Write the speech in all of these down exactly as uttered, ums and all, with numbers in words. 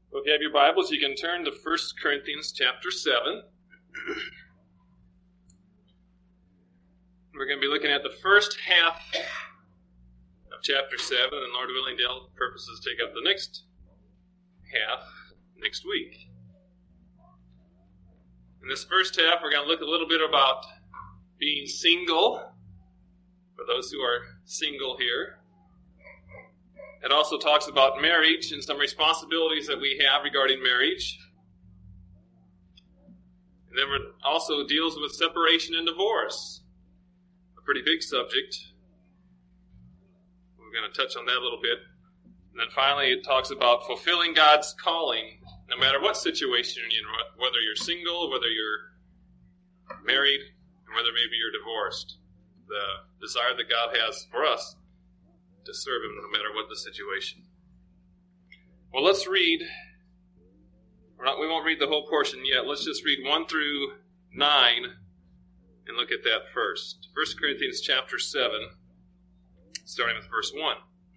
Well, if you have your Bibles, you can turn to First Corinthians chapter seven. We're going to be looking at the first half of chapter seven, and Lord willing, Dale purposes take up the next half next week. In this first half, we're going to look a little bit about being single, for those who are single here. It also talks about marriage and some responsibilities that we have regarding marriage. And then it also deals with separation and divorce, a pretty big subject. We're going to touch on that a little bit. And then finally it talks about fulfilling God's calling, no matter what situation you're in, whether you're single, whether you're married, and whether maybe you're divorced. The desire that God has for us to serve Him no matter what the situation. Well, let's read. We're not, we won't read the whole portion yet. Let's just read one through nine and look at that first. First Corinthians chapter seven, starting with verse one.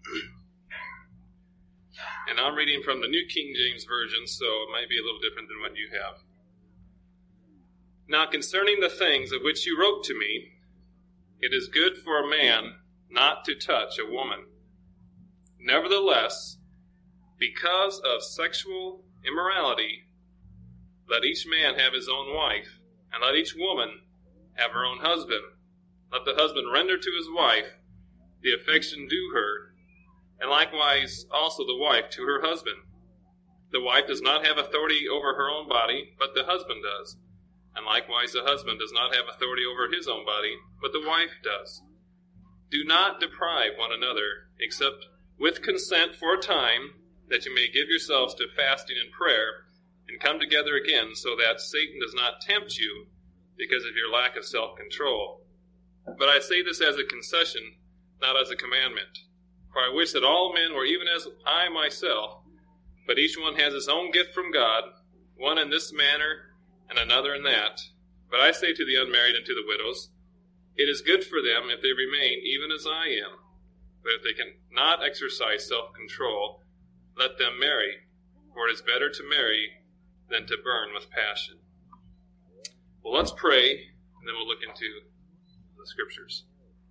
And I'm reading from the New King James Version, so it might be a little different than what you have. Now concerning the things of which you wrote to me, it is good for a man not to touch a woman. Nevertheless, because of sexual immorality, let each man have his own wife, and let each woman have her own husband. Let the husband render to his wife the affection due her, and likewise also the wife to her husband. The wife does not have authority over her own body, but the husband does. And likewise the husband does not have authority over his own body, but the wife does. Do not deprive one another, except with consent for a time, that you may give yourselves to fasting and prayer, and come together again, so that Satan does not tempt you because of your lack of self-control. But I say this as a concession, not as a commandment. For I wish that all men were even as I myself, but each one has his own gift from God, one in this manner and another in that. But I say to the unmarried and to the widows, it is good for them if they remain even as I am. But if they cannot exercise self-control, let them marry, for it is better to marry than to burn with passion. Well, let's pray, and then we'll look into the Scriptures.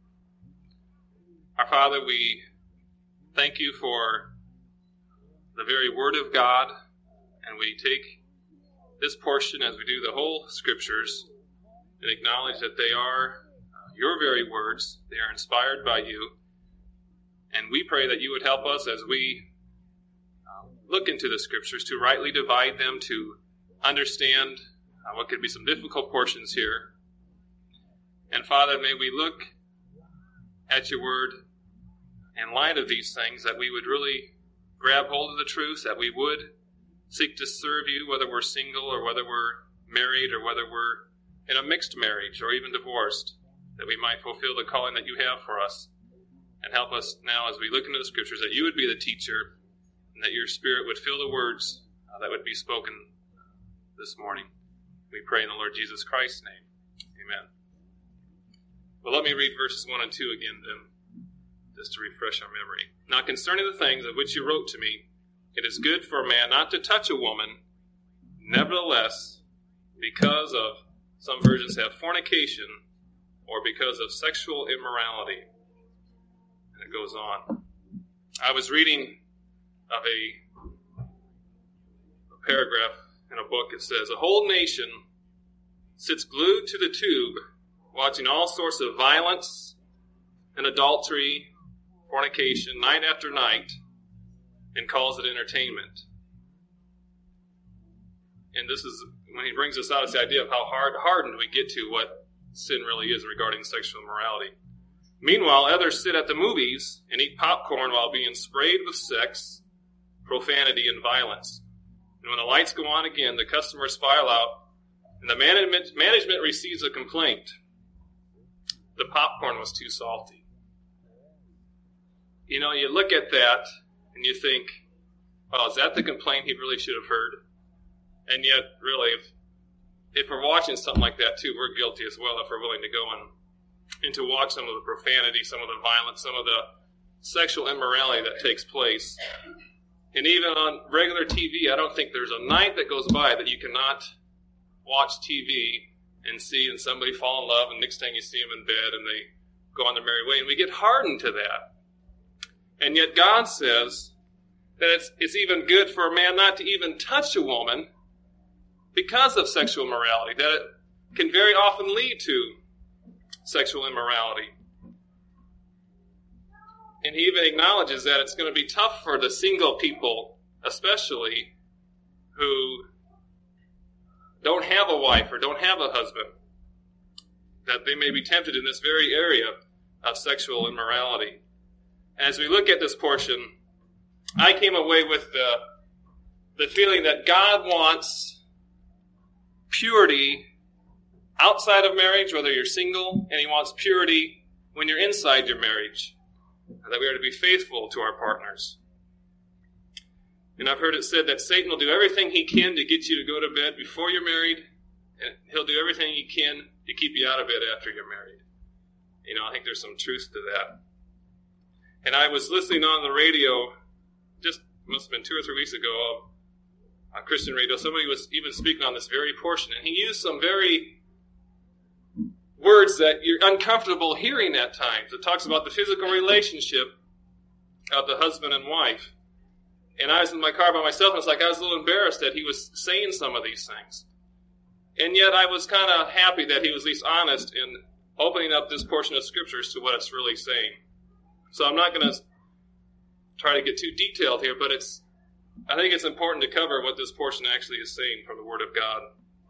Our Father, we thank you for the very Word of God, and we take this portion as we do the whole Scriptures and acknowledge that they are your very words. They are inspired by you. And we pray that you would help us as we uh, look into the Scriptures to rightly divide them, to understand uh, what could be some difficult portions here. And Father, may we look at your word in light of these things, that we would really grab hold of the truth, that we would seek to serve you, whether we're single or whether we're married or whether we're in a mixed marriage or even divorced, that we might fulfill the calling that you have for us. And help us now as we look into the Scriptures, that you would be the teacher and that your Spirit would fill the words uh, that would be spoken this morning. We pray in the Lord Jesus Christ's name. Amen. Well, let me read verses one and two again then, just to refresh our memory. Now concerning the things of which you wrote to me, it is good for a man not to touch a woman. Nevertheless, because of, some versions have fornication, or because of sexual immorality. And it goes on. I was reading of a, a paragraph in a book. It says, a whole nation sits glued to the tube, watching all sorts of violence and adultery, fornication, night after night, and calls it entertainment. And this is, when he brings us out, it's the idea of how hard hardened we get to what sin really is regarding sexual immorality. Meanwhile, others sit at the movies and eat popcorn while being sprayed with sex, profanity, and violence. And when the lights go on again, the customers file out, and the management, management receives a complaint. The popcorn was too salty. You know, you look at that and you think, well, is that the complaint he really should have heard? And yet, really, if, if we're watching something like that too, we're guilty as well if we're willing to go and, and to watch some of the profanity, some of the violence, some of the sexual immorality that takes place. And even on regular T V, I don't think there's a night that goes by that you cannot watch T V and see and somebody fall in love, and next time you see them in bed and they go on their merry way. And we get hardened to that. And yet God says that it's, it's even good for a man not to even touch a woman because of sexual immorality, that it can very often lead to sexual immorality. And he even acknowledges that it's going to be tough for the single people, especially, who don't have a wife or don't have a husband, that they may be tempted in this very area of sexual immorality. And as we look at this portion, I came away with the, the feeling that God wants purity outside of marriage, whether you're single, and he wants purity when you're inside your marriage, and that we are to be faithful to our partners. And I've heard it said that Satan will do everything he can to get you to go to bed before you're married, and he'll do everything he can to keep you out of bed after you're married. You know, I think there's some truth to that. And I was listening on the radio, just must have been two or three weeks ago, on Christian radio. Somebody was even speaking on this very portion, and he used some very words that you're uncomfortable hearing at times. It talks about the physical relationship of the husband and wife. And I was in my car by myself, and it's like I was a little embarrassed that he was saying some of these things. And yet I was kind of happy that he was at least honest in opening up this portion of Scriptures to what it's really saying. So I'm not going to try to get too detailed here, but it's I think it's important to cover what this portion actually is saying from the Word of God.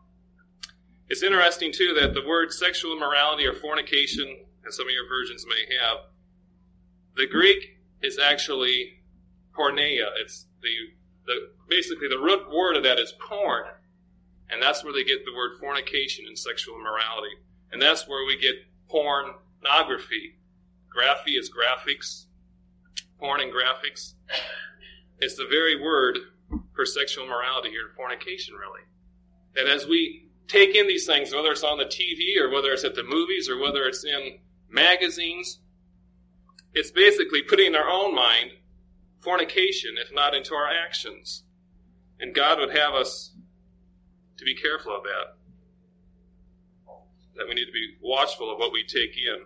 It's interesting, too, that the word sexual immorality or fornication, as some of your versions may have, the Greek is actually porneia. It's the, the basically the root word of that is porn. And that's where they get the word fornication and sexual immorality. And that's where we get pornography. Graphy is graphics. Porn and graphics. It's the very word for sexual immorality here, fornication, really. That as we take in these things, whether it's on the T V or whether it's at the movies or whether it's in magazines, it's basically putting in our own mind fornication, if not into our actions. And God would have us to be careful of that. That we need to be watchful of what we take in.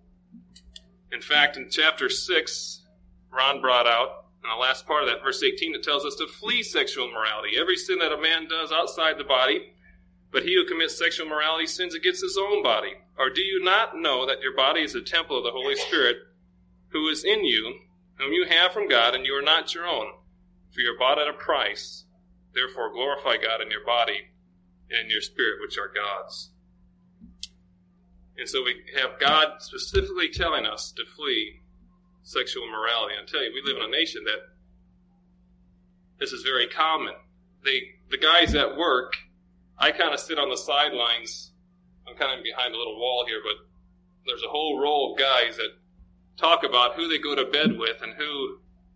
In fact, in chapter six, Ron brought out, in the last part of that, verse eighteen, it tells us to flee sexual immorality. Every sin that a man does outside the body, but he who commits sexual immorality sins against his own body. Or do you not know that your body is a temple of the Holy Spirit, who is in you, whom you have from God, and you are not your own? For you are bought at a price. Therefore glorify God in your body and in your spirit, which are God's. And so we have God specifically telling us to flee sexual immorality. And I tell you, we live in a nation that this is very common. They, the guys at work, I kind of sit on the sidelines. I'm kind of behind a little wall here, but there's a whole row of guys that talk about who they go to bed with and who,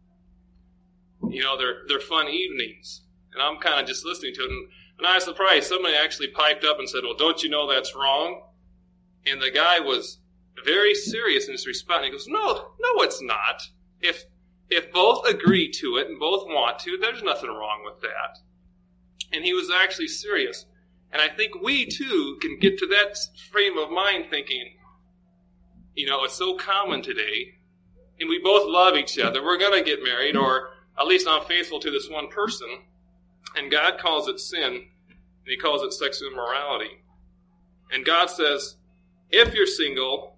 you know, their their fun evenings. And I'm kind of just listening to it. And, and I was surprised. Somebody actually piped up and said, well, don't you know that's wrong? And the guy was very serious in his response. He goes, no, no, it's not. If if both agree to it and both want to, there's nothing wrong with that. And he was actually serious. And I think we, too, can get to that frame of mind thinking, you know, it's so common today, and we both love each other. We're going to get married, or at least I'm faithful to this one person. And God calls it sin, and he calls it sexual immorality. And God says, if you're single,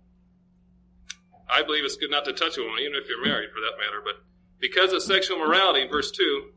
I believe it's good not to touch a woman, even if you're married for that matter. But because of sexual immorality, in verse two,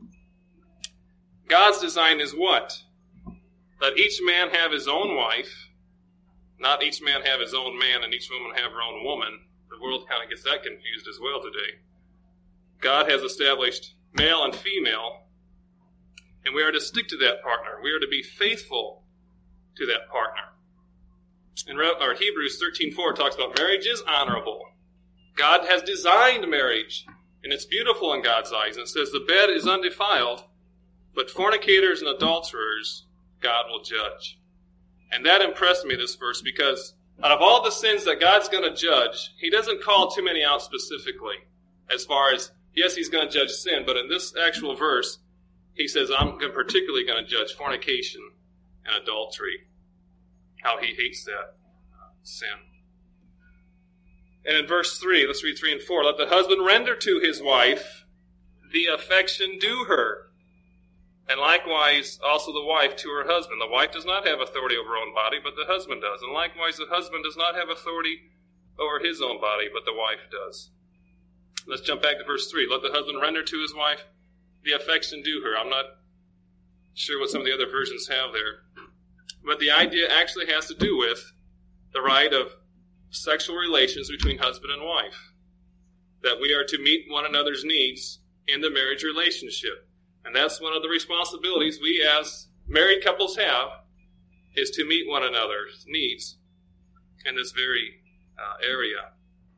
God's design is what? Let each man have his own wife, not each man have his own man and each woman have her own woman. The world kind of gets that confused as well today. God has established male and female, and we are to stick to that partner. We are to be faithful to that partner. In our Hebrews thirteen four talks about marriage is honorable. God has designed marriage, and it's beautiful in God's eyes. And it says the bed is undefiled, but fornicators and adulterers God will judge. And that impressed me, this verse, because out of all the sins that God's going to judge, he doesn't call too many out specifically. As far as, yes, he's going to judge sin, but in this actual verse, he says, I'm particularly going to judge fornication and adultery, how he hates that uh, sin. And in verse three, let's read three and four, let the husband render to his wife the affection due her, and likewise also the wife to her husband. The wife does not have authority over her own body, but the husband does. And likewise the husband does not have authority over his own body, but the wife does. Let's jump back to verse three. Let the husband render to his wife the affection due her. I'm not sure what some of the other versions have there. But the idea actually has to do with the right of sexual relations between husband and wife. That we are to meet one another's needs in the marriage relationship. And that's one of the responsibilities we as married couples have, is to meet one another's needs in this very uh, area.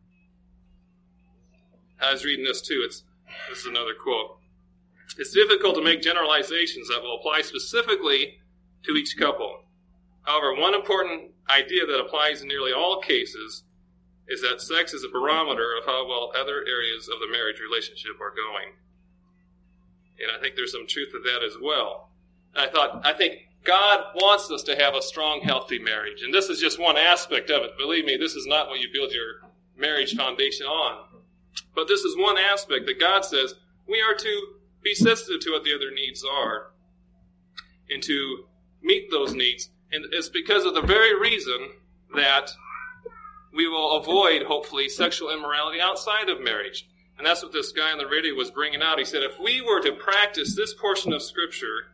I was reading this too. It's, this is another quote. It's difficult to make generalizations that will apply specifically to each couple. However, one important idea that applies in nearly all cases is that sex is a barometer of how well other areas of the marriage relationship are going. And I think there's some truth to that as well. And I thought, I think God wants us to have a strong, healthy marriage. And this is just one aspect of it. Believe me, this is not what you build your marriage foundation on. But this is one aspect that God says we are to be sensitive to what the other needs are and to meet those needs. And it's because of the very reason that we will avoid, hopefully, sexual immorality outside of marriage. And that's what this guy on the radio was bringing out. He said, if we were to practice this portion of Scripture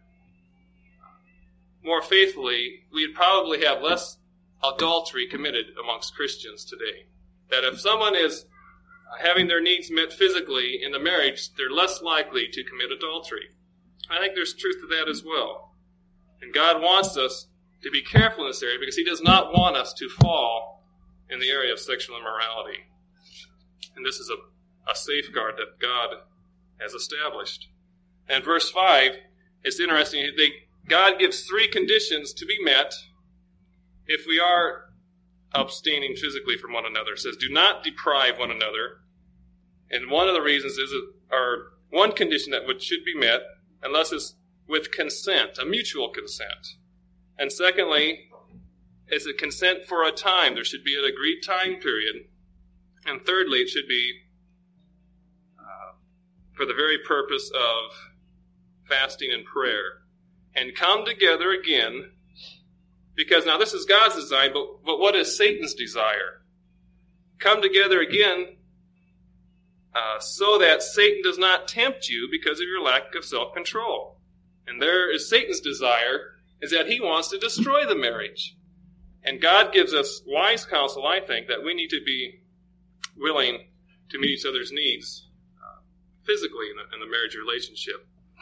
more faithfully, we'd probably have less adultery committed amongst Christians today. That if someone is having their needs met physically in the marriage, they're less likely to commit adultery. I think there's truth to that as well. And God wants us to be careful in this area because he does not want us to fall in the area of sexual immorality. And this is a a safeguard that God has established. And verse five, it's interesting. They, God gives three conditions to be met if we are abstaining physically from one another. It says, do not deprive one another. And one of the reasons is, or one condition that would, should be met, unless it's with consent, a mutual consent. And secondly, is a consent for a time. There should be an agreed time period. And thirdly, it should be for the very purpose of fasting and prayer. And come together again, because now this is God's design, but, but what is Satan's desire? Come together again uh, so that Satan does not tempt you because of your lack of self-control. And there is Satan's desire, is that he wants to destroy the marriage. And God gives us wise counsel, I think, that we need to be willing to meet each other's needs physically in the, in the marriage relationship.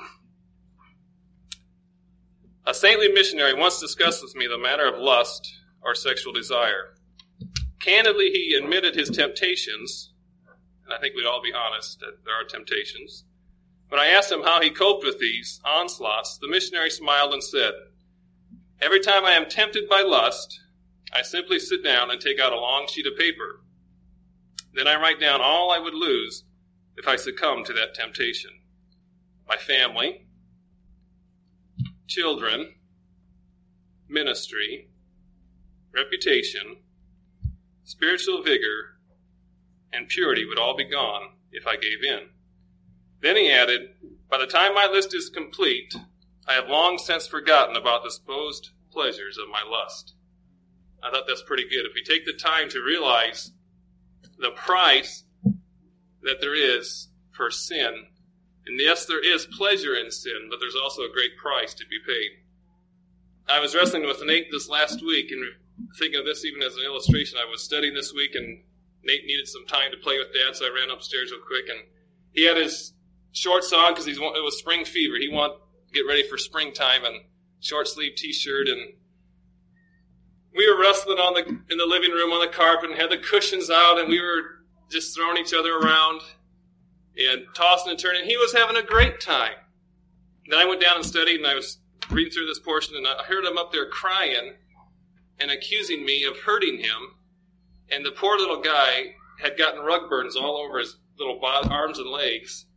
A saintly missionary once discussed with me the matter of lust or sexual desire. Candidly, he admitted his temptations, and I think we'd all be honest that there are temptations. When I asked him how he coped with these onslaughts, the missionary smiled and said, every time I am tempted by lust, I simply sit down and take out a long sheet of paper. Then I write down all I would lose if I succumb to that temptation. My family, children, ministry, reputation, spiritual vigor, and purity would all be gone if I gave in. Then he added, by the time my list is complete, I have long since forgotten about the supposed pleasures of my lust. I thought that's pretty good. If we take the time to realize the price that there is for sin. And yes, there is pleasure in sin, but there's also a great price to be paid. I was wrestling with Nate this last week, and thinking of this even as an illustration. I was studying this week, and Nate needed some time to play with Dad, so I ran upstairs real quick, and he had his shorts on because it was spring fever. He wanted to get ready for springtime, and short sleeve T-shirt, and we were wrestling on the in the living room on the carpet and had the cushions out, and we were just throwing each other around and tossing and turning. He was having a great time. Then I went down and studied, and I was reading through this portion, and I heard him up there crying and accusing me of hurting him. And the poor little guy had gotten rug burns all over his little arms and legs.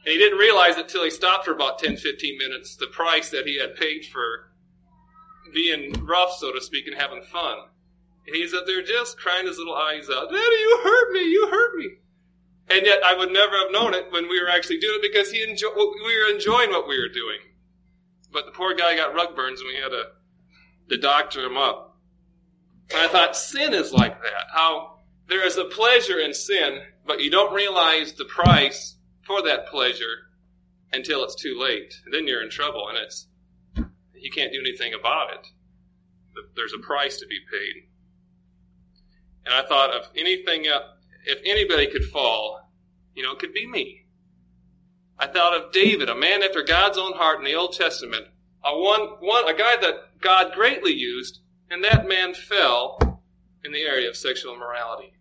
And he didn't realize it till he stopped for about ten, fifteen minutes, the price that he had paid for being rough, so to speak, and having fun. And he's up there just crying his little eyes out. Daddy, you hurt me, you hurt me. And yet I would never have known it when we were actually doing it because he enjoy, we were enjoying what we were doing. But the poor guy got rug burns and we had to, to doctor him up. And I thought, sin is like that. How there is a pleasure in sin, but you don't realize the price for that pleasure until it's too late. And then you're in trouble, and it's you can't do anything about it. There's a price to be paid. And I thought of anything else, if anybody could fall, you know, it could be me. I thought of David, a man after God's own heart in the Old Testament, a one, one, a guy that God greatly used, and that man fell in the area of sexual immorality.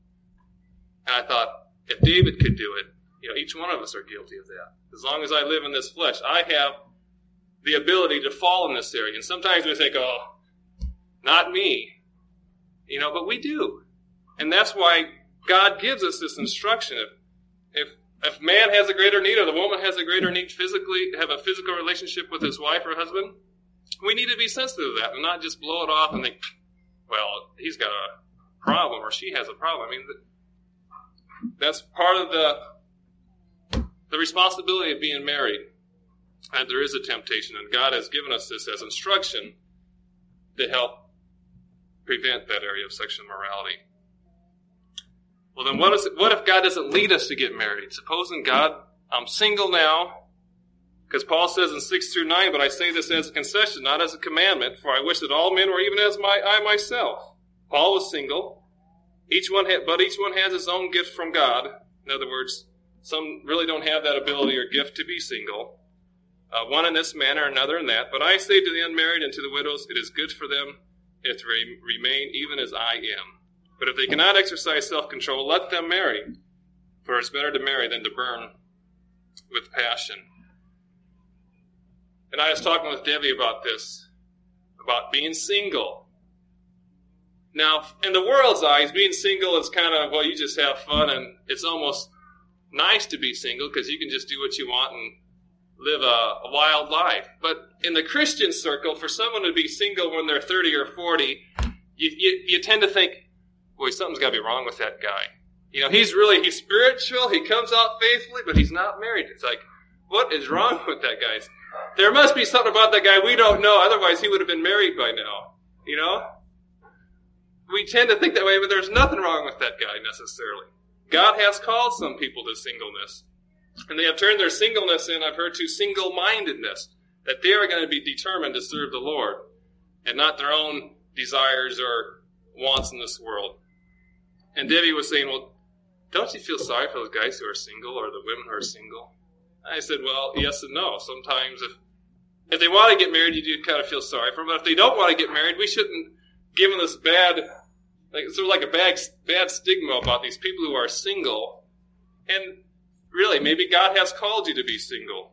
And I thought, if David could do it, you know, each one of us are guilty of that. As long as I live in this flesh, I have the ability to fall in this area. And sometimes we think, oh, not me. You know, but we do. And that's why God gives us this instruction. If, if, if man has a greater need or the woman has a greater need physically, have a physical relationship with his wife or husband, we need to be sensitive to that and not just blow it off and think, well, he's got a problem or she has a problem. I mean, that's part of the the responsibility of being married. And there is a temptation, and God has given us this as instruction to help prevent that area of sexual immorality. Well, then what, is it, what if God doesn't lead us to get married? Supposing God, I'm single now, because Paul says in six through nine, but I say this as a concession, not as a commandment, for I wish that all men were even as my I myself. Paul was single. Each one had, but each one has his own gift from God. In other words, some really don't have that ability or gift to be single. Uh, one in this manner, another in that. But I say to the unmarried and to the widows, it is good for them if they remain even as I am. But if they cannot exercise self-control, let them marry. For it's better to marry than to burn with passion. And I was talking with Debbie about this, about being single. Now, in the world's eyes, being single is kind of, well, you just have fun, and it's almost nice to be single because you can just do what you want and live a, a wild life. But in the Christian circle, for someone to be single when they're thirty or forty, you, you, you tend to think, boy, something's got to be wrong with that guy. You know, he's really, he's spiritual, he comes out faithfully, but he's not married. It's like, what is wrong with that guy? There must be something about that guy we don't know, otherwise he would have been married by now. You know? We tend to think that way, but there's nothing wrong with that guy necessarily. God has called some people to singleness. And they have turned their singleness in, I've heard, to single-mindedness. That they are going to be determined to serve the Lord. And not their own desires or wants in this world. And Debbie was saying, well, don't you feel sorry for those guys who are single or the women who are single? I said, well, yes and no. Sometimes if if they want to get married, you do kind of feel sorry for them. But if they don't want to get married, we shouldn't give them this bad, like, sort of like a bad, bad stigma about these people who are single. And really, maybe God has called you to be single.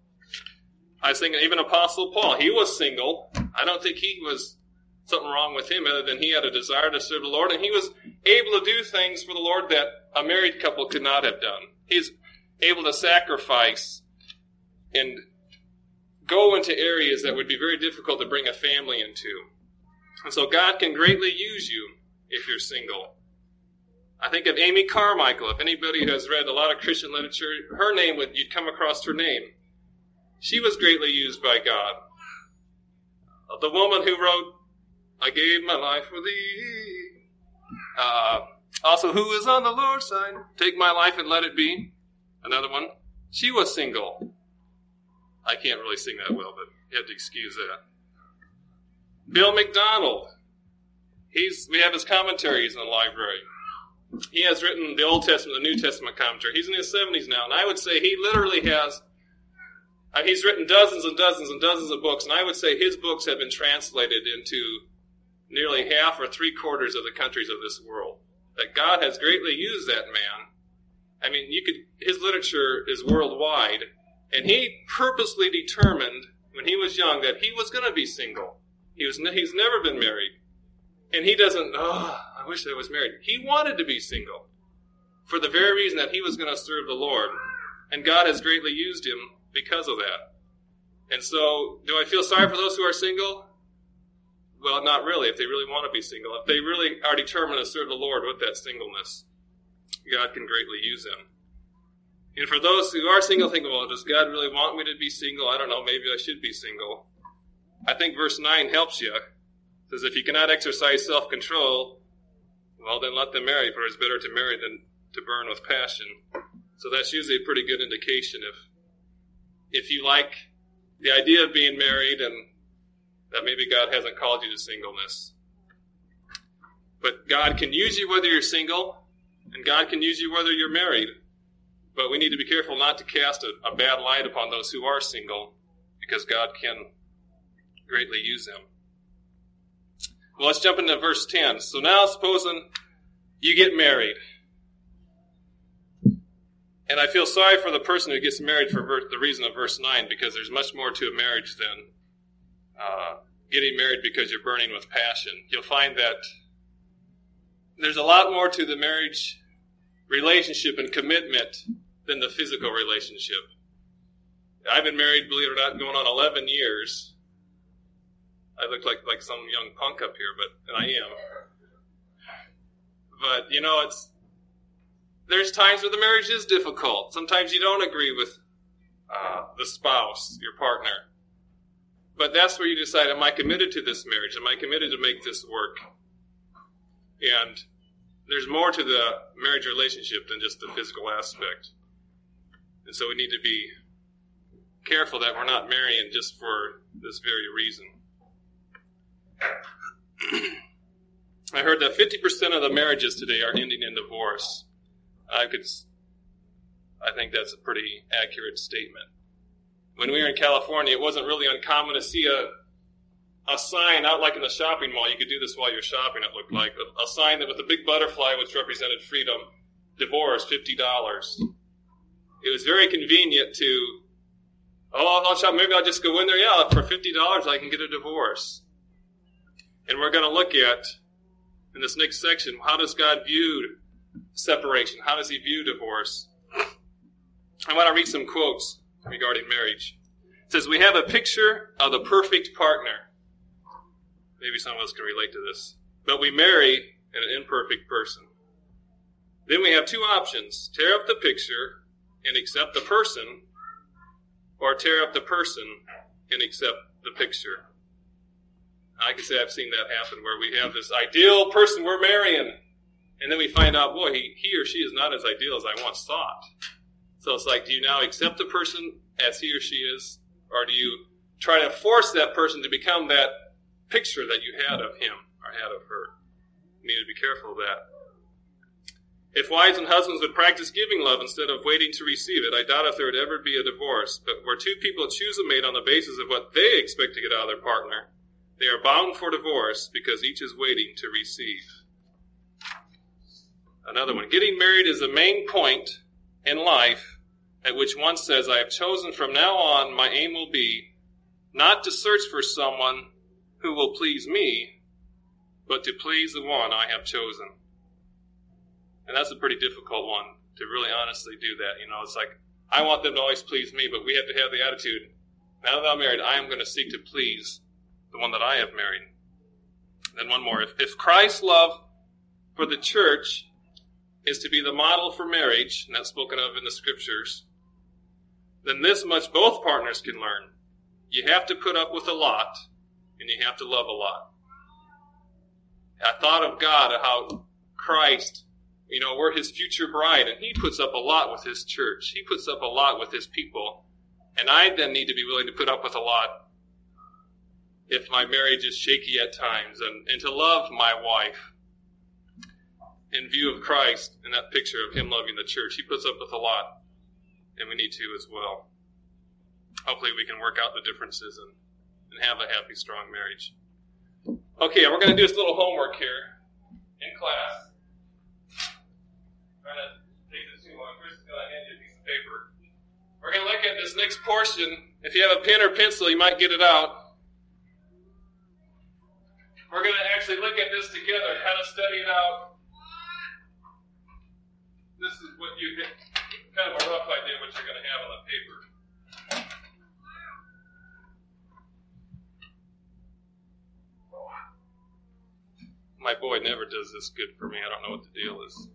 I was thinking even Apostle Paul, he was single. I don't think he was something wrong with him other than he had a desire to serve the Lord. And he was able to do things for the Lord that a married couple could not have done. He's able to sacrifice and go into areas that would be very difficult to bring a family into. And so God can greatly use you if you're single. I think of Amy Carmichael. If anybody who has read a lot of Christian literature, her name, would you'd come across her name. She was greatly used by God. The woman who wrote, I gave my life for thee. Uh, also, who is on the Lord's side? Take my life and let it be. Another one. She was single. I can't really sing that well, but you have to excuse that. Bill McDonald. He's, we have his commentaries in the library. He has written the Old Testament, the New Testament commentary. He's in his seventies now, and I would say he literally has, uh, he's written dozens and dozens and dozens of books, and I would say his books have been translated into nearly half or three quarters of the countries of this world. That God has greatly used that man. I mean, you could, his literature is worldwide, and he purposely determined when he was young that he was going to be single. He was, he's never been married. And he doesn't, oh, I wish I was married. He wanted to be single for the very reason that he was going to serve the Lord. And God has greatly used him because of that. And so, do I feel sorry for those who are single? Well, not really, if they really want to be single. If they really are determined to serve the Lord with that singleness, God can greatly use them. And for those who are single, think, well, does God really want me to be single? I don't know, maybe I should be single. I think verse nine helps you. It says, if you cannot exercise self-control, well, then let them marry, for it's better to marry than to burn with passion. So that's usually a pretty good indication if if you like the idea of being married and that maybe God hasn't called you to singleness. But God can use you whether you're single, and God can use you whether you're married. But we need to be careful not to cast a, a bad light upon those who are single, because God can greatly use them. Well, let's jump into verse ten. So now supposing you get married. And I feel sorry for the person who gets married for ver- the reason of verse nine, because there's much more to a marriage than uh, getting married because you're burning with passion. You'll find that there's a lot more to the marriage relationship and commitment than the physical relationship. I've been married, believe it or not, going on eleven years. I look like, like some young punk up here, but and I am. But, you know, it's there's times where the marriage is difficult. Sometimes you don't agree with uh, the spouse, your partner. But that's where you decide, am I committed to this marriage? Am I committed to make this work? And there's more to the marriage relationship than just the physical aspect. And so we need to be careful that we're not marrying just for this very reason. I heard that fifty percent of the marriages today are ending in divorce. I could, I think that's a pretty accurate statement. When we were in California, it wasn't really uncommon to see a a sign out like in the shopping mall. You could do this while you're shopping, it looked like. A, a sign that with a big butterfly which represented freedom, divorce, fifty dollars. It was very convenient to, oh, I'll shop, maybe I'll just go in there. Yeah, for fifty dollars I can get a divorce. And we're going to look at, in this next section, how does God view separation? How does he view divorce? I want to read some quotes regarding marriage. It says, we have a picture of the perfect partner. Maybe some of us can relate to this. But we marry an imperfect person. Then we have two options. Tear up the picture and accept the person, or tear up the person and accept the picture. I can say I've seen that happen where we have this ideal person we're marrying, and then we find out, boy, he, he or she is not as ideal as I once thought. So it's like, do you now accept the person as he or she is, or do you try to force that person to become that picture that you had of him or had of her? You need to be careful of that. If wives and husbands would practice giving love instead of waiting to receive it, I doubt if there would ever be a divorce. But where two people choose a mate on the basis of what they expect to get out of their partner, they are bound for divorce because each is waiting to receive. Another one. Getting married is the main point in life at which one says, I have chosen from now on, my aim will be not to search for someone who will please me, but to please the one I have chosen. And that's a pretty difficult one to really honestly do that. You know, it's like, I want them to always please me, but we have to have the attitude, now that I'm married, I am going to seek to please the one that I have married. Then one more. If, if Christ's love for the church is to be the model for marriage, and that's spoken of in the scriptures, then this much both partners can learn. You have to put up with a lot, and you have to love a lot. I thought of God, of how Christ, you know, we're his future bride, and he puts up a lot with his church. He puts up a lot with his people. And I then need to be willing to put up with a lot if my marriage is shaky at times, and, and to love my wife in view of Christ and that picture of him loving the church. He puts up with a lot, and we need to as well. Hopefully we can work out the differences and, and have a happy, strong marriage. Okay, we're going to do this little homework here in class. Trying to take this too long. Chris is going to hand you a piece of paper. We're going to look at this next portion. If you have a pen or pencil, you might get it out. We're going to actually look at this together, kind of study it out. This is what you kind of a rough idea what you're going to have on the paper. My boy never does this good for me. I don't know what the deal is.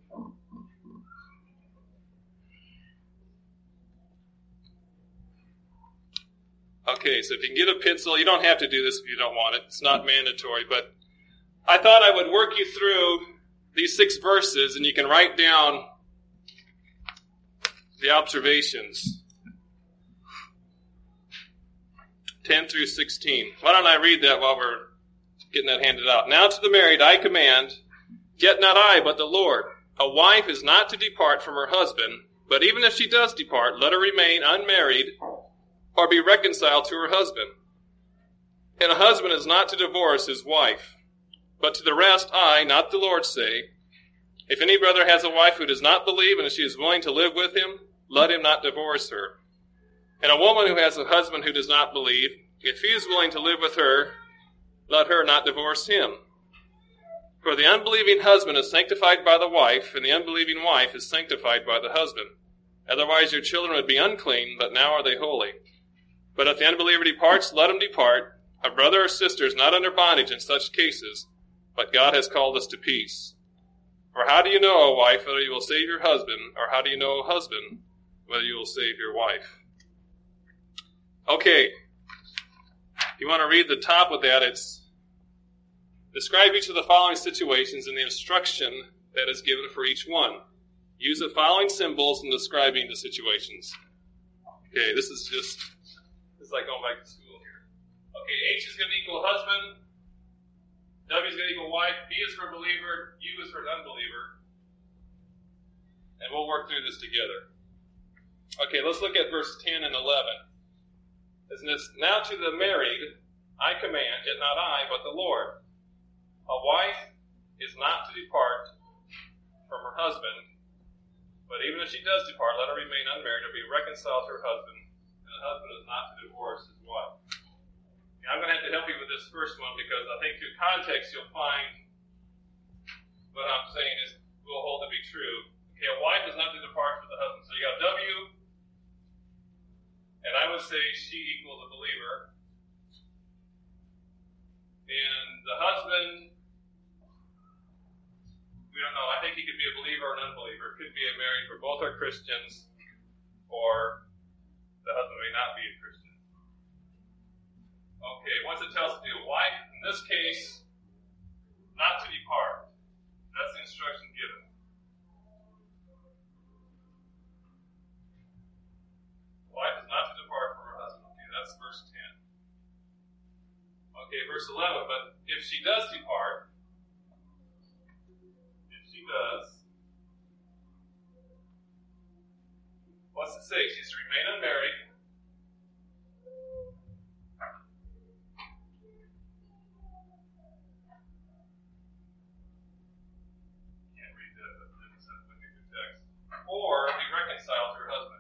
Okay, so if you can get a pencil, you don't have to do this if you don't want it. It's not mandatory, but I thought I would work you through these six verses, and you can write down the observations. ten through sixteen. Why don't I read that while we're getting that handed out? Now to the married I command, yet not I, but the Lord. A wife is not to depart from her husband, but even if she does depart, let her remain unmarried or be reconciled to her husband. And a husband is not to divorce his wife. But to the rest I, not the Lord, say, if any brother has a wife who does not believe and she is willing to live with him, let him not divorce her. And a woman who has a husband who does not believe, if he is willing to live with her, let her not divorce him. For the unbelieving husband is sanctified by the wife, and the unbelieving wife is sanctified by the husband. Otherwise your children would be unclean, but now are they holy. But if the unbeliever departs, let him depart. A brother or sister is not under bondage in such cases, but God has called us to peace. For how do you know, O wife, whether you will save your husband, or how do you know, O husband, whether you will save your wife? Okay, if you want to read the top of that, it's describe each of the following situations and the instruction that is given for each one. Use the following symbols in describing the situations. Okay, this is just, this is like going back to school here. Okay, H is going to equal husband. W is going to equal wife. B is for believer. U is for an unbeliever. And we'll work through this together. Okay, let's look at verse ten and eleven. Isn't this, now to the married I command, yet not I, but the Lord. A wife is not to depart from her husband, but even if she does depart, let her remain unmarried or be reconciled to her husband, and the husband is not to divorce his wife. Now, I'm going to have to help you with this first one because I think through context you'll find what I'm saying is will hold to be true. Okay, a wife is not to depart from the husband. So you got W, and I would say she equals a believer. And the husband, we don't know. I think he could be a believer or an unbeliever. Could be a married, for both are Christians, or the husband may not be a Christian. Okay, what's it tell us to do? Wife, in this case, not to depart. That's the instruction given. Wife is not to depart from her husband. Okay, that's verse ten. Okay, verse eleven, but if she does depart, if she does, what's it say? She's to remain unmarried. Can't read that, but it's look at the text. Or be reconciled to her husband.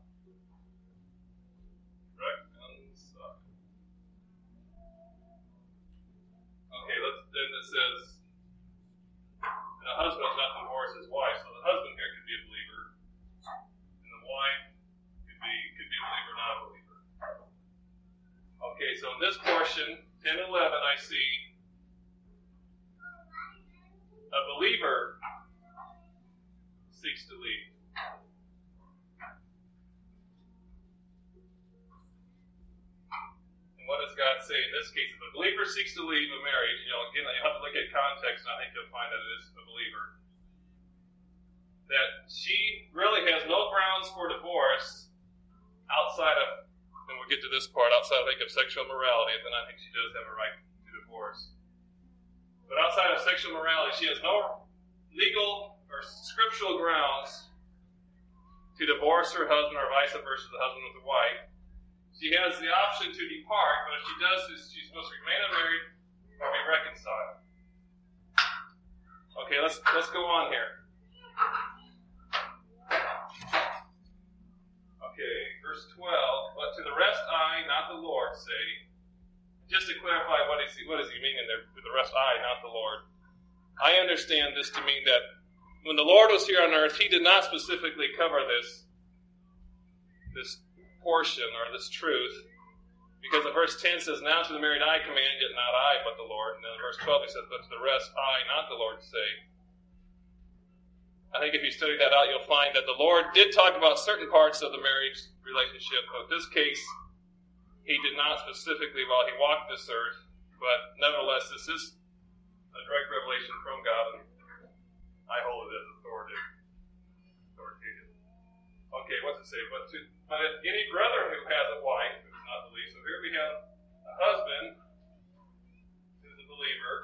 Okay, let's, then it says, the husband is not to divorce his wife, so the husband here could be a believer, and the wife could be could be a believer, not a believer. Okay, so in this portion, ten and eleven, I see a believer seeks to leave. What does God say in this case? If a believer seeks to leave a marriage, you know, again, you have to look at context, and I think you'll find that it is a believer. That she really has no grounds for divorce outside of, and we'll get to this part, outside of, like, of sexual morality, and then I think she does have a right to divorce. But outside of sexual morality, she has no legal or scriptural grounds to divorce her husband or vice versa, the husband with the wife. She has the option to depart, but if she does this, she's supposed to remain unmarried or be reconciled. Okay, let's let's go on here. Okay, verse twelve. But to the rest I, not the Lord, say. Just to clarify, what is he what does he mean in there? To the rest I, not the Lord. I understand this to mean that when the Lord was here on earth, he did not specifically cover this this portion or this truth, because the verse ten says, now to the married I command, yet not I, but the Lord. And then in verse twelve he says, but to the rest I, not the Lord, say. I think if you study that out, you'll find that the Lord did talk about certain parts of the marriage relationship, but in this case, he did not specifically while he walked this earth, but nevertheless, this is a direct revelation from God, and I hold it as authoritative. authoritative. Okay, what's it say? But, to, but if any brother who has a wife who is not believed, so here we have a husband who is a believer,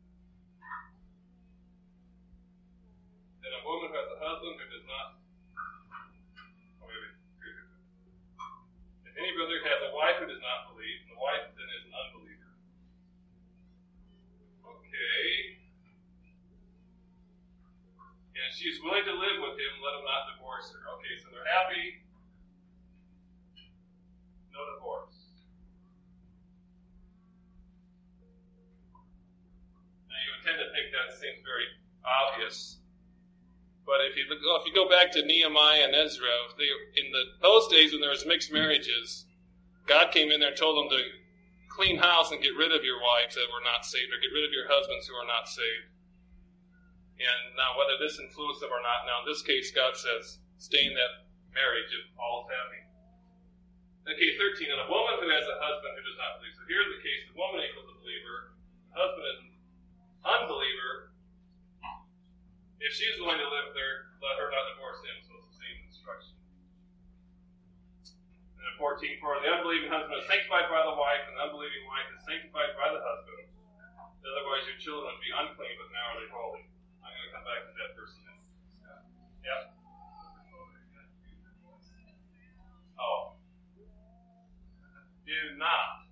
and a woman who has a husband who does not. Oh, wait, wait, wait, wait. If any brother has a wife who does not believe, the wife then is an unbeliever. Okay. And if she is willing to live with him, let him not divorce her. Okay, so they're happy. No divorce. Now you would tend to think that seems very obvious. But if you look, if you go back to Nehemiah and Ezra, they, in the, those days when there was mixed marriages, God came in there and told them to clean house and get rid of your wives that were not saved, or get rid of your husbands who are not saved. And now whether this influenced them or not, now in this case God says, stay in that marriage if all is happy. Okay, thirteen, and a woman who has a husband who does not believe. So here's the case, the woman equals a believer, the husband is an unbeliever. If she's willing to live there, let her not divorce him, so it's the same instruction. And then fourteen, for the unbelieving husband is sanctified by the wife, and the unbelieving wife is sanctified by the husband. Otherwise your children would be unclean, but now are they holy. I'm going to come back to that verse in a minute. Yeah. Oh. Do not.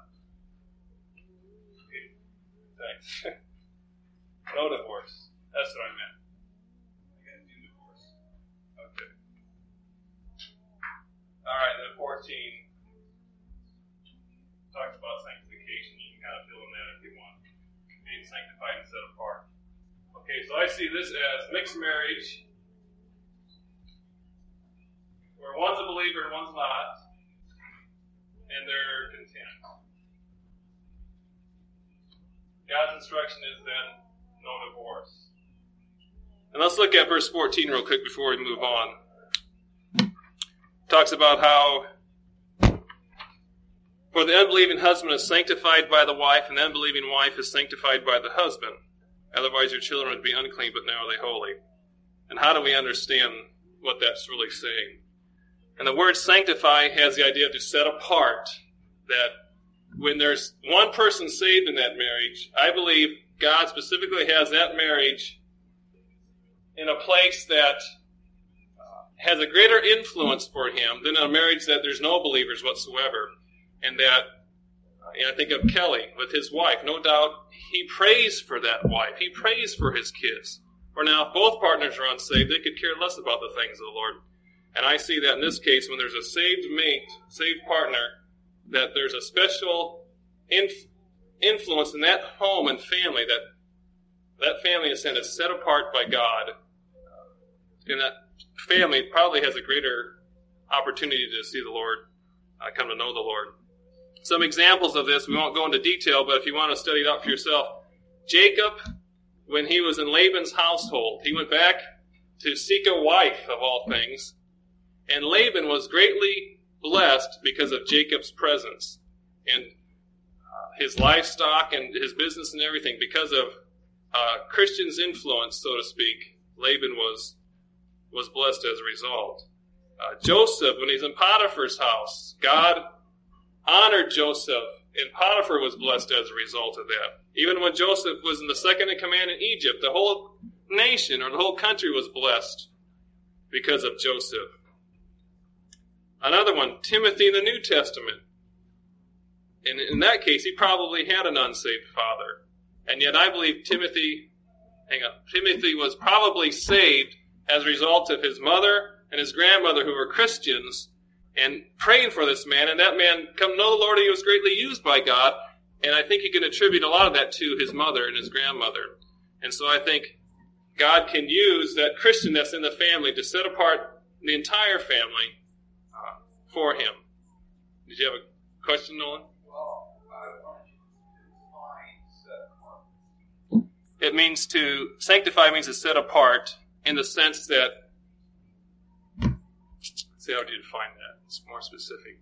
Okay. Thanks. No divorce. That's what I meant. Alright, then fourteen talks about sanctification. You can kind of fill in that if you want. Being sanctified and set apart. Okay, so I see this as mixed marriage, where one's a believer and one's not, and they're content. God's instruction is then no divorce. And let's look at verse fourteen real quick before we move on. Talks about how for the unbelieving husband is sanctified by the wife, and the unbelieving wife is sanctified by the husband. Otherwise your children would be unclean, but now are they holy. And how do we understand what that's really saying? And the word sanctify has the idea of to set apart, that when there's one person saved in that marriage, I believe God specifically has that marriage in a place that has a greater influence for him than a marriage that there's no believers whatsoever. And that, and I think of Kelly with his wife. No doubt he prays for that wife. He prays for his kids. For now, if both partners are unsaved, they could care less about the things of the Lord. And I see that in this case, when there's a saved mate, saved partner, that there's a special inf- influence in that home and family, that that family is set apart by God. And that family probably has a greater opportunity to see the Lord, uh, come to know the Lord. Some examples of this, we won't go into detail, but if you want to study it out for yourself. Jacob, when he was in Laban's household, he went back to seek a wife of all things, and Laban was greatly blessed because of Jacob's presence and uh, his livestock and his business and everything. Because of uh, Christian's influence, so to speak, Laban was was blessed as a result. Uh, Joseph, when he's in Potiphar's house, God honored Joseph, and Potiphar was blessed as a result of that. Even when Joseph was in the second in command in Egypt, the whole nation or the whole country was blessed because of Joseph. Another one, Timothy in the New Testament. And in that case, he probably had an unsaved father. And yet I believe Timothy, hang on, Timothy was probably saved as a result of his mother and his grandmother, who were Christians, and praying for this man. And that man come to know the Lord, he was greatly used by God. And I think you can attribute a lot of that to his mother and his grandmother. And so I think God can use that Christian that's in the family to set apart the entire family uh, for him. Did you have a question, Nolan? It means to sanctify means to set apart in the sense that, let's see how do you define that? It's more specific.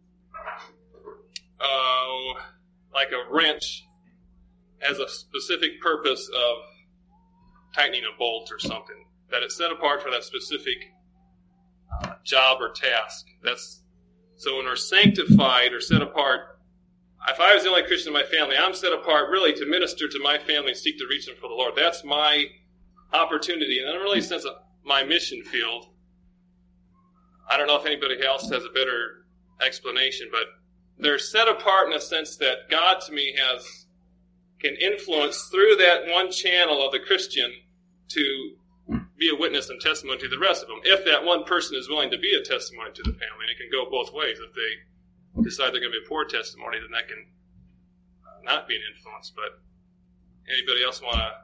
Uh, like a wrench has a specific purpose of tightening a bolt or something, that it's set apart for that specific uh, job or task. That's so when we're sanctified or set apart. If I was the only Christian in my family, I'm set apart really to minister to my family and seek to reach them for the Lord. That's my opportunity, and in a really sense of my mission field. I don't know if anybody else has a better explanation, but they're set apart in a sense that God to me has can influence through that one channel of the Christian to be a witness and testimony to the rest of them. If that one person is willing to be a testimony to the family, and it can go both ways. If they decide they're going to be a poor testimony, then that can not be an influence. But anybody else want to?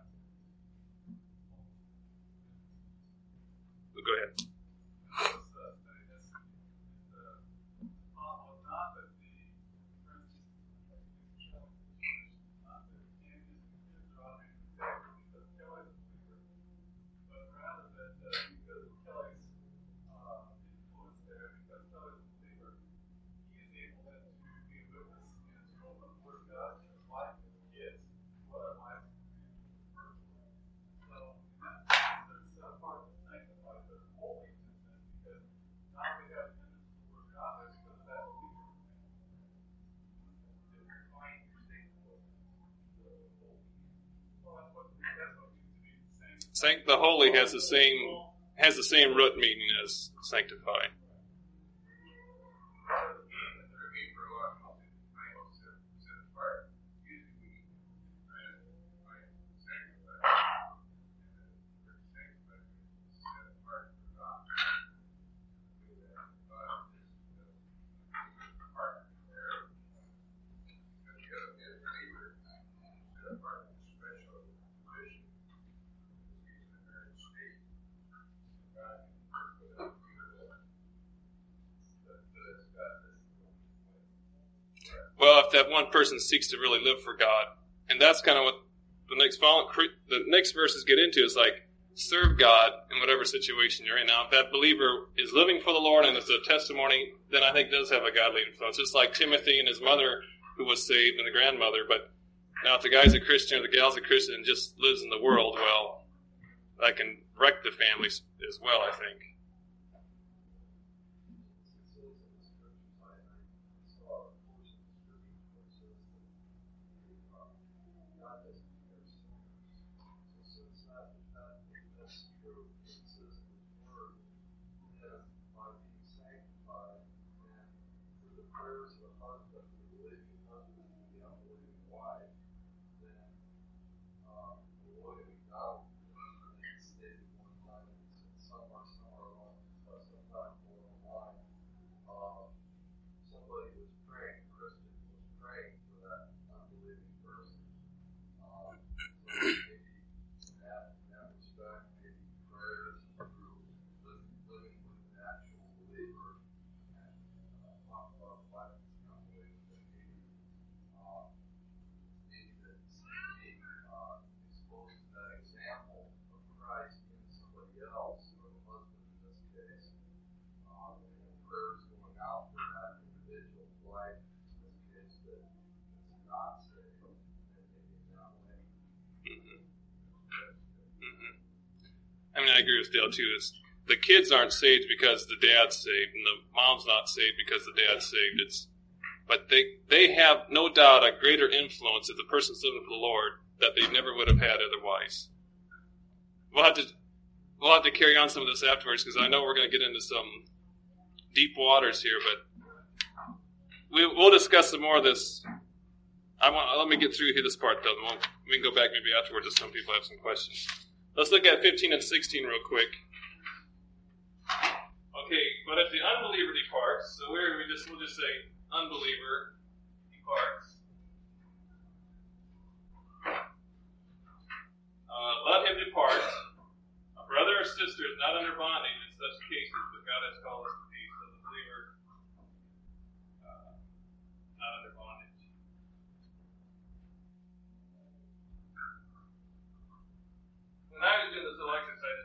Well, go ahead. Sanct, the holy has the same has the same root meaning as sanctify. Well, if that one person seeks to really live for God, and that's kind of what the next the next verses get into, is like serve God in whatever situation you're in. Now, if that believer is living for the Lord and it's a testimony, then I think it does have a godly influence. Just like Timothy and his mother, who was saved, and the grandmother. But now, if the guy's a Christian or the gal's a Christian and just lives in the world, well, that can wreck the families as well, I think. I mean, I agree with Dale, too. Is the kids aren't saved because the dad's saved, and the mom's not saved because the dad's saved. It's, but they they have, no doubt, a greater influence if the person's living for the Lord that they never would have had otherwise. We'll have to, we'll have to carry on some of this afterwards, because I know we're going to get into some deep waters here, but we, we'll discuss some more of this. I want, let me get through here this part, though. We'll, we can go back maybe afterwards if some people have some questions. Let's look at fifteen and sixteen real quick. Okay, but if the unbeliever departs, so where we just we'll just say unbeliever departs. Uh, let him depart. A brother or sister is not under bondage in such cases, but God has called us to peace. So the believer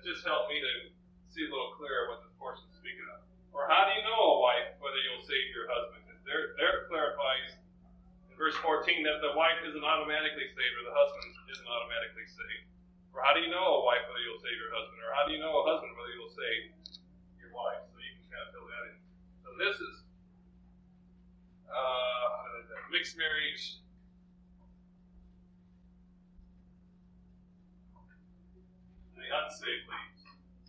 just helped me to see a little clearer what this portion is speaking of. Or how do you know a wife whether you'll save your husband? Because there, there clarifies in verse fourteen that the wife isn't automatically saved or the husband isn't automatically saved. Or how do you know a wife whether you'll save your husband? Or how do you know a husband whether you'll save your wife? So you can kind of fill that in. So this is uh, mixed marriage. The unsaved leaves.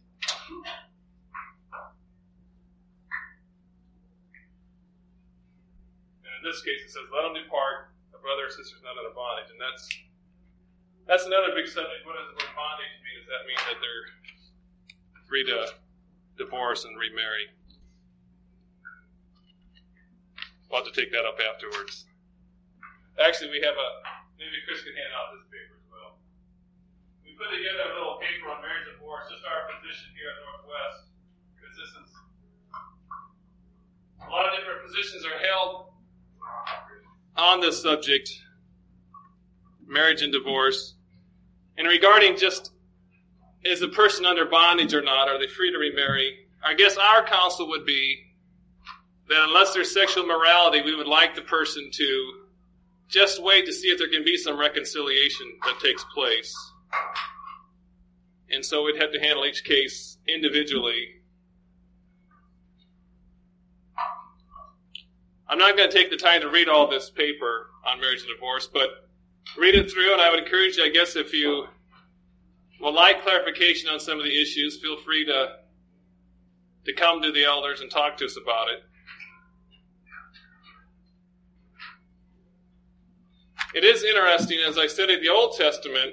And in this case, it says, "Let them depart, a brother or sister is not under bondage," and that's that's another big subject. What does the word bondage mean? Does that mean that they're free to divorce and remarry? We'll have to take that up afterwards. Actually, we have a maybe Chris can hand out this paper as well. We put together a little paper on marriage and divorce, just our position here at Northwest, because this is a lot of different positions are held on this subject, marriage and divorce. And regarding just, is a person under bondage or not? Are they free to remarry? I guess our counsel would be that unless there's sexual morality, we would like the person to just wait to see if there can be some reconciliation that takes place. And so we'd have to handle each case individually. I'm not going to take the time to read all this paper on marriage and divorce, but read it through, and I would encourage you, I guess, if you would like clarification on some of the issues, feel free to, to come to the elders and talk to us about it. It is interesting, as I studied the Old Testament,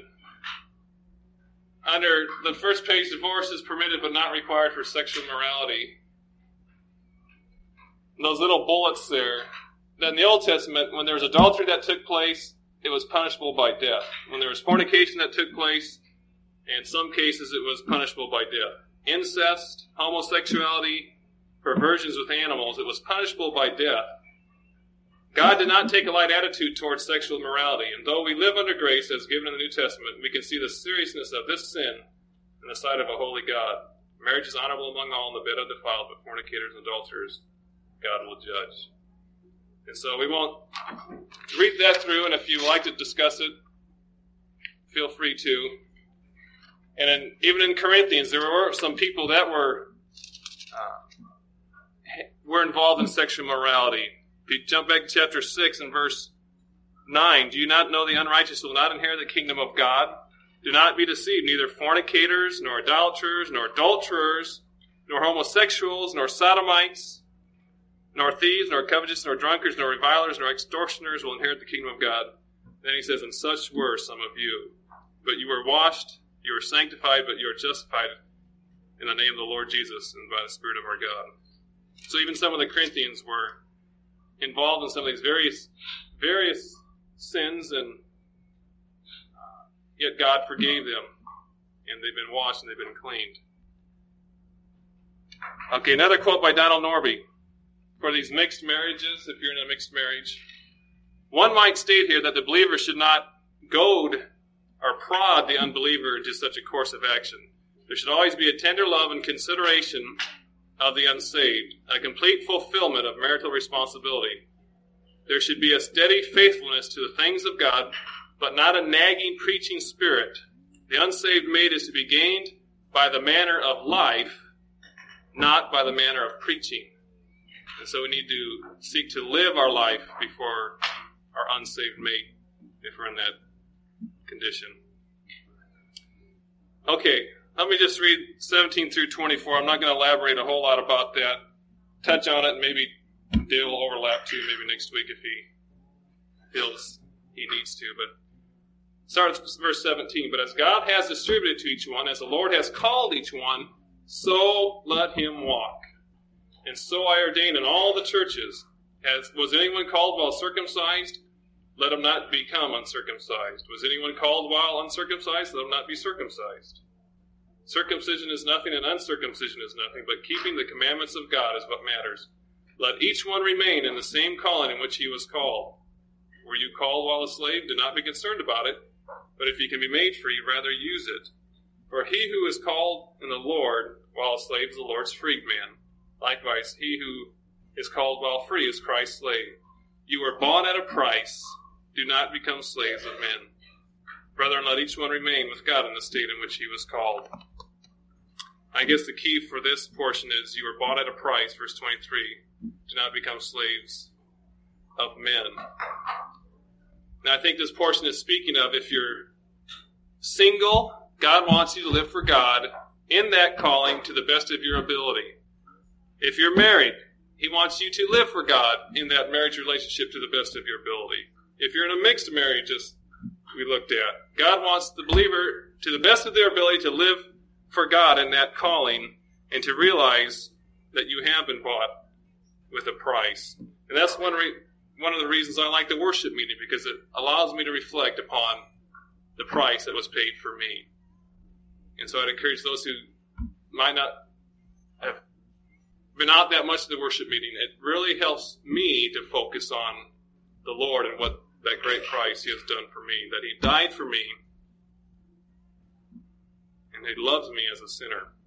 under the first page, divorce is permitted but not required for sexual morality. Those little bullets there, that in the Old Testament, when there was adultery that took place, it was punishable by death. When there was fornication that took place, in some cases it was punishable by death. Incest, homosexuality, perversions with animals, it was punishable by death. God did not take a light attitude towards sexual morality, and though we live under grace as given in the New Testament, we can see the seriousness of this sin in the sight of a holy God. Marriage is honorable among all, and the bed undefiled, but fornicators and adulterers God will judge. And so we won't read that through, and if you would like to discuss it, feel free to. And in, even in Corinthians, there were some people that were uh, were involved in sexual morality. If you jump back to chapter six and verse nine, "Do you not know the unrighteous will not inherit the kingdom of God? Do not be deceived, neither fornicators, nor idolaters, nor adulterers, nor homosexuals, nor sodomites, nor thieves, nor covetous, nor drunkards, nor revilers, nor extortioners will inherit the kingdom of God." Then he says, "And such were some of you. But you were washed, you were sanctified, but you are justified in the name of the Lord Jesus and by the Spirit of our God." So even some of the Corinthians were involved in some of these various various sins, and uh, yet God forgave them, and they've been washed and they've been cleaned. Okay, another quote by Donald Norby. For these mixed marriages, if you're in a mixed marriage, one might state here that the believer should not goad or prod the unbeliever into such a course of action. There should always be a tender love and consideration of the unsaved, a complete fulfillment of marital responsibility. There should be a steady faithfulness to the things of God, but not a nagging preaching spirit. The unsaved mate is to be gained by the manner of life, not by the manner of preaching. And so we need to seek to live our life before our unsaved mate, if we're in that condition. Okay, let me just read seventeen through twenty-four. I'm not going to elaborate a whole lot about that. Touch on it, and maybe Dale will overlap too, maybe next week if he feels he needs to. But start with verse seventeen. "But as God has distributed to each one, as the Lord has called each one, so let him walk. And so I ordain in all the churches. As was anyone called while circumcised? Let him not become uncircumcised. Was anyone called while uncircumcised? Let him not be circumcised. Circumcision is nothing and uncircumcision is nothing, but keeping the commandments of God is what matters. Let each one remain in the same calling in which he was called. Were you called while a slave? Do not be concerned about it, but if you can be made free, rather use it. For he who is called in the Lord while a slave is the Lord's freedman. Likewise, he who is called while free is Christ's slave. You were bought at a price. Do not become slaves of men. Brethren, let each one remain with God in the state in which he was called. I guess the key for this portion is you were bought at a price, verse twenty-three. Do not become slaves of men. Now, I think this portion is speaking of if you're single, God wants you to live for God in that calling to the best of your ability. If you're married, he wants you to live for God in that marriage relationship to the best of your ability. If you're in a mixed marriage, as we looked at, God wants the believer to the best of their ability to live for God in that calling and to realize that you have been bought with a price. And that's one re- one of the reasons I like the worship meeting, because it allows me to reflect upon the price that was paid for me. And so I'd encourage those who might not have been out that much to the worship meeting, it really helps me to focus on the Lord and what that great price he has done for me, that he died for me and he loves me as a sinner.